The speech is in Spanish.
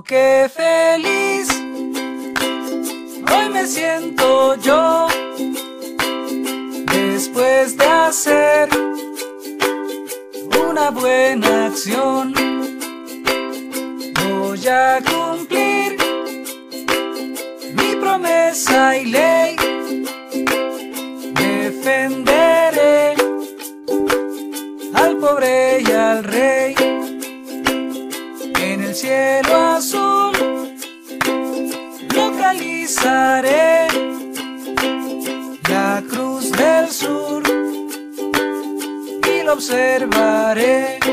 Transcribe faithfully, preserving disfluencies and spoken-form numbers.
qué feliz hoy me siento yo, después de hacer una buena acción. Voy a cumplir mi promesa y ley, defenderé al pobre y al rey. En el cielo azul localizaré la cruz del sur y lo observaré.